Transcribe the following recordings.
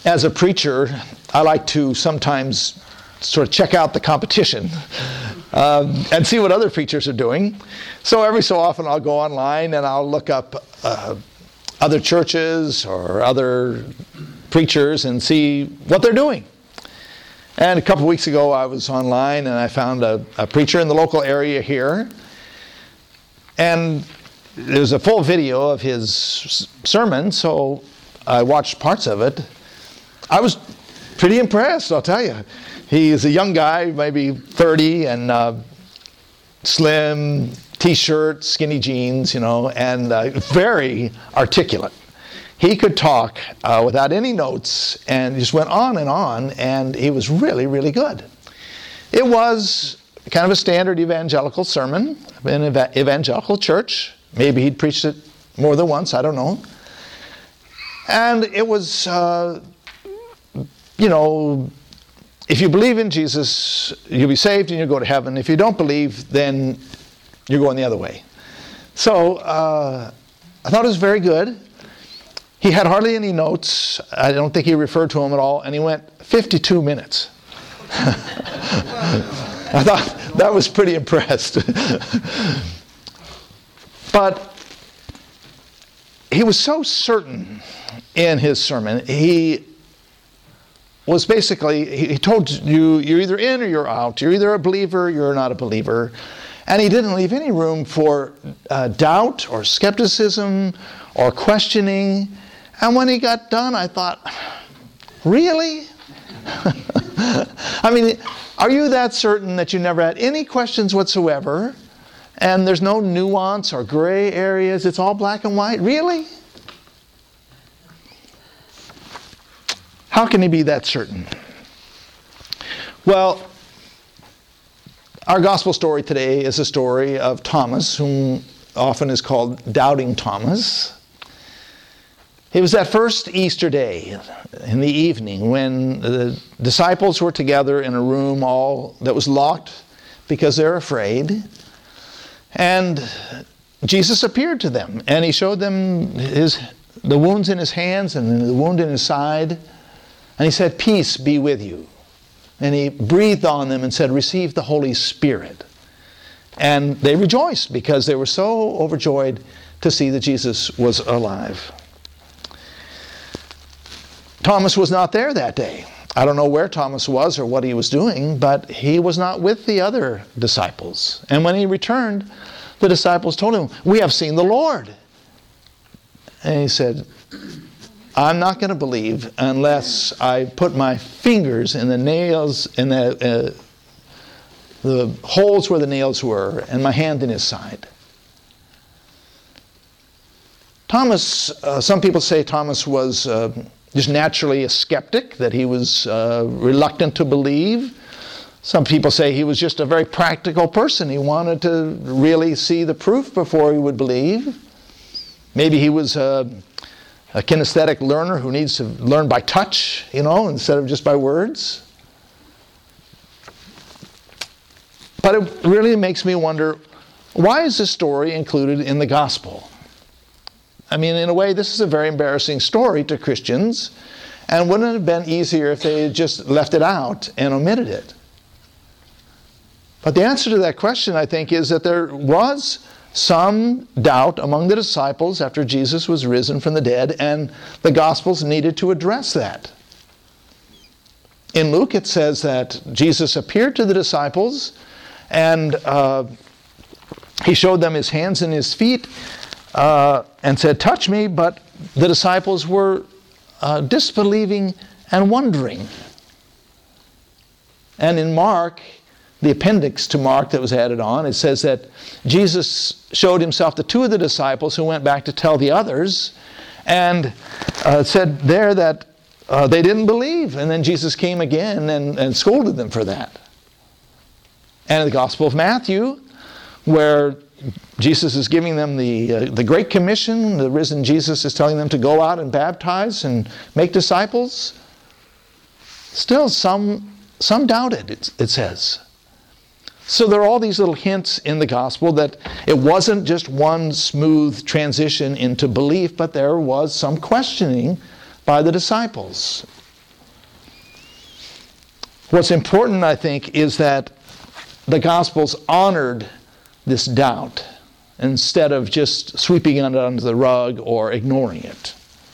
As a preacher, I like to sometimes sort of check out the competition and see what other preachers are doing. So every so often I'll go online and I'll look up other churches or other preachers and see what they're doing. And a couple of weeks ago I was online and I found a preacher in the local area here. And there's a full video of his sermon, so I watched parts of it. I was pretty impressed, I'll tell you. He is a young guy, maybe 30, and slim, t-shirt, skinny jeans, and very articulate. He could talk without any notes and just went on, and he was really, really good. It was kind of a standard evangelical sermon in an evangelical church. Maybe he'd preached it more than once, I don't know. And it was, if you believe in Jesus, you'll be saved and you'll go to heaven. If you don't believe, then you're going the other way. So I thought it was very good. He had hardly any notes. I don't think he referred to them at all. And he went 52 minutes. I thought that was pretty impressed. But he was so certain in his sermon. He was basically, he told you, you're either in or you're out. You're either a believer, you're not a believer. And he didn't leave any room for doubt or skepticism or questioning. And when he got done, I thought, really? I mean, are you that certain that you never had any questions whatsoever? And there's no nuance or gray areas? It's all black and white? Really? How can he be that certain? Well, our gospel story today is a story of Thomas, whom often is called Doubting Thomas. It was that first Easter day in the evening when the disciples were together in a room that was locked because they're afraid. And Jesus appeared to them and he showed them the wounds in his hands and the wound in his side. And he said, "Peace be with you." And he breathed on them and said, "Receive the Holy Spirit." And they rejoiced because they were so overjoyed to see that Jesus was alive. Thomas was not there that day. I don't know where Thomas was or what he was doing, but he was not with the other disciples. And when he returned, the disciples told him, "We have seen the Lord." And he said, "I'm not going to believe unless I put my fingers in the nails, in the holes where the nails were, and my hand in his side." Thomas, some people say Thomas was just naturally a skeptic, that he was reluctant to believe. Some people say he was just a very practical person. He wanted to really see the proof before he would believe. Maybe he was a kinesthetic learner who needs to learn by touch, instead of just by words. But it really makes me wonder, why is this story included in the gospel? I mean, in a way, this is a very embarrassing story to Christians, and wouldn't it have been easier if they had just left it out and omitted it? But the answer to that question, I think, is that there was some doubt among the disciples after Jesus was risen from the dead, and the Gospels needed to address that. In Luke, it says that Jesus appeared to the disciples, and he showed them his hands and his feet, and said, "Touch me," but the disciples were disbelieving and wondering. And in Mark, the appendix to Mark that was added on, it says that Jesus showed himself to two of the disciples who went back to tell the others, and said there that they didn't believe. And then Jesus came again and scolded them for that. And in the Gospel of Matthew, where Jesus is giving them the Great Commission, the risen Jesus is telling them to go out and baptize and make disciples, still some doubted, it says. So there are all these little hints in the gospel that it wasn't just one smooth transition into belief, but there was some questioning by the disciples. What's important, I think, is that the Gospels honored this doubt instead of just sweeping it under the rug or ignoring it.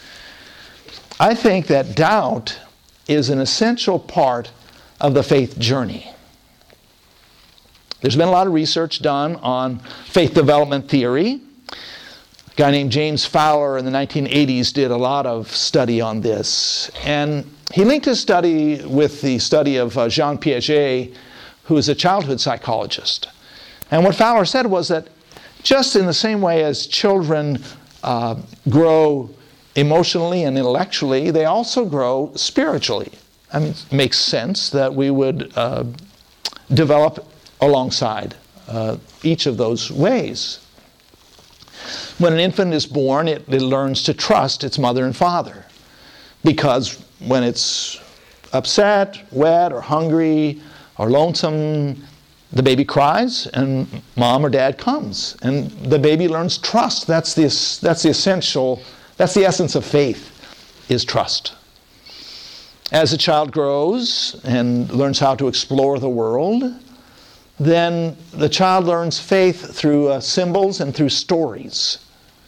I think that doubt is an essential part of the faith journey. There's been a lot of research done on faith development theory. A guy named James Fowler in the 1980s did a lot of study on this. And he linked his study with the study of Jean Piaget, who is a childhood psychologist. And what Fowler said was that just in the same way as children grow emotionally and intellectually, they also grow spiritually. I mean, it makes sense that we would develop alongside each of those ways. When an infant is born, it learns to trust its mother and father, because when it's upset, wet, or hungry, or lonesome, the baby cries and mom or dad comes, and the baby learns trust. That's the essential, that's the essence of faith, is trust. As a child grows and learns how to explore the world, then the child learns faith through symbols and through stories.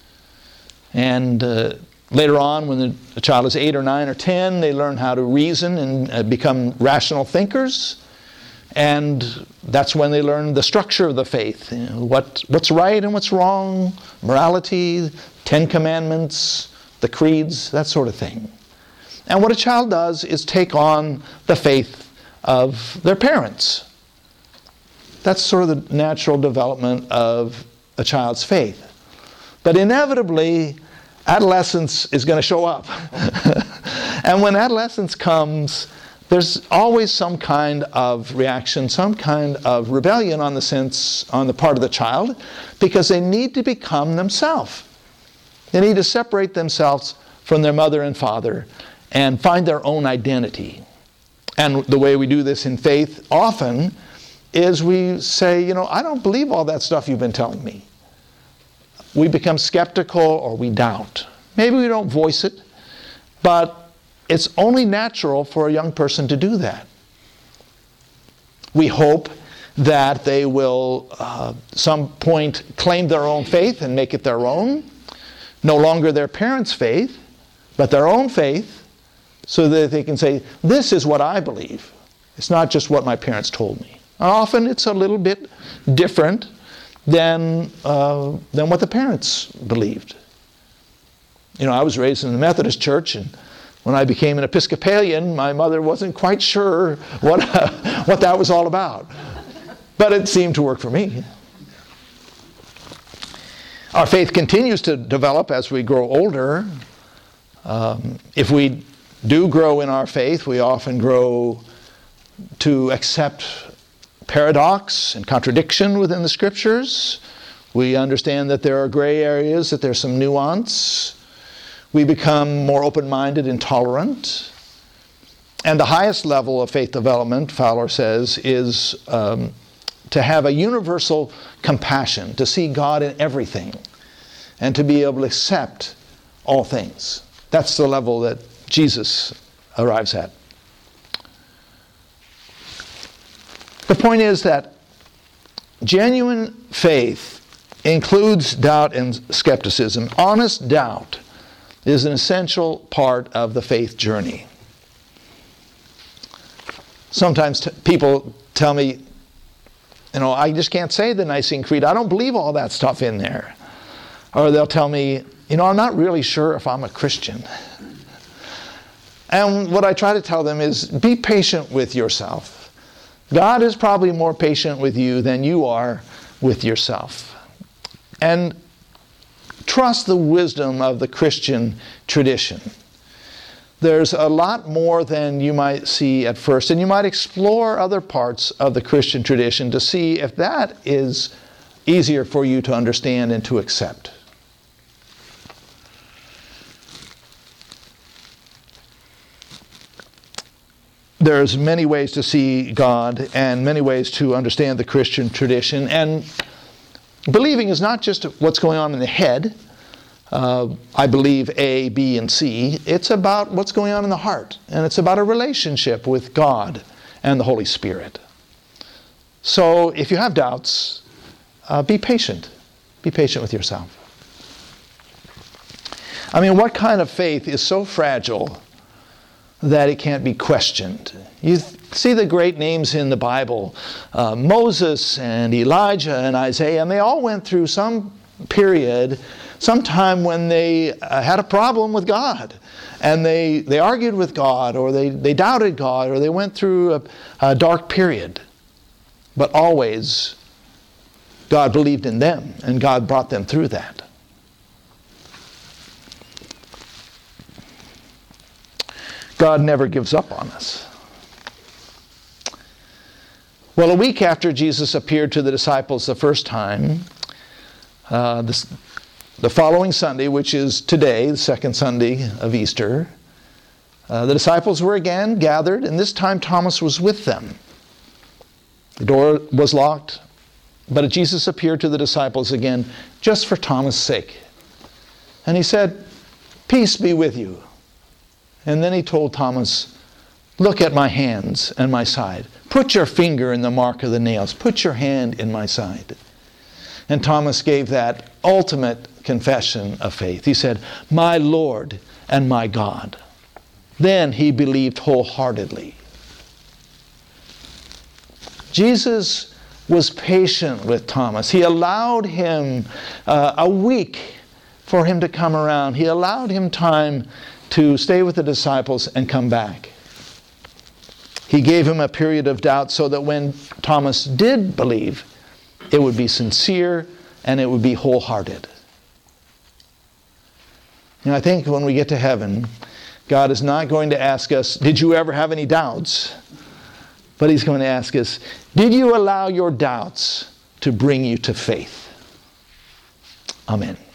And later on, when the child is 8 or 9 or 10, they learn how to reason and become rational thinkers. And that's when they learn the structure of the faith. You know, what's right and what's wrong, morality, 10 Commandments, the creeds, that sort of thing. And what a child does is take on the faith of their parents. That's sort of the natural development of a child's faith. But inevitably, adolescence is going to show up. And when adolescence comes, there's always some kind of reaction, some kind of rebellion on the part of the child, because they need to become themselves. They need to separate themselves from their mother and father and find their own identity. And the way we do this in faith often is we say, I don't believe all that stuff you've been telling me. We become skeptical or we doubt. Maybe we don't voice it, but it's only natural for a young person to do that. We hope that they will, some point, claim their own faith and make it their own. No longer their parents' faith, but their own faith, so that they can say, this is what I believe. It's not just what my parents told me. Often it's a little bit different than what the parents believed. I was raised in the Methodist church, and when I became an Episcopalian, my mother wasn't quite sure what that was all about. But it seemed to work for me. Our faith continues to develop as we grow older. If we do grow in our faith, we often grow to accept paradox and contradiction within the Scriptures. We understand that there are gray areas, that there's some nuance. We become more open-minded and tolerant. And the highest level of faith development, Fowler says, is to have a universal compassion, to see God in everything, and to be able to accept all things. That's the level that Jesus arrives at. The point is that genuine faith includes doubt and skepticism. Honest doubt is an essential part of the faith journey. Sometimes people tell me, I just can't say the Nicene Creed. I don't believe all that stuff in there. Or they'll tell me, I'm not really sure if I'm a Christian. And what I try to tell them is, be patient with yourself. God is probably more patient with you than you are with yourself. And trust the wisdom of the Christian tradition. There's a lot more than you might see at first, and you might explore other parts of the Christian tradition to see if that is easier for you to understand and to accept. There's many ways to see God and many ways to understand the Christian tradition. And believing is not just what's going on in the head. I believe A, B, and C. It's about what's going on in the heart. And it's about a relationship with God and the Holy Spirit. So if you have doubts, be patient. Be patient with yourself. I mean, what kind of faith is so fragile that it can't be questioned? You see the great names in the Bible, Moses and Elijah and Isaiah, and they all went through some period, sometime when they had a problem with God. And they argued with God, or they doubted God, or they went through a dark period. But always, God believed in them, and God brought them through that. God never gives up on us. Well, a week after Jesus appeared to the disciples the first time, the following Sunday, which is today, the second Sunday of Easter, the disciples were again gathered, and this time Thomas was with them. The door was locked, but Jesus appeared to the disciples again, just for Thomas' sake. And he said, "Peace be with you." And then he told Thomas, "Look at my hands and my side. Put your finger in the mark of the nails. Put your hand in my side." And Thomas gave that ultimate confession of faith. He said, "My Lord and my God." Then he believed wholeheartedly. Jesus was patient with Thomas. He allowed him a week for him to come around. He allowed him time to stay with the disciples and come back. He gave him a period of doubt so that when Thomas did believe, it would be sincere and it would be wholehearted. And I think when we get to heaven, God is not going to ask us, "Did you ever have any doubts?" But He's going to ask us, "Did you allow your doubts to bring you to faith?" Amen.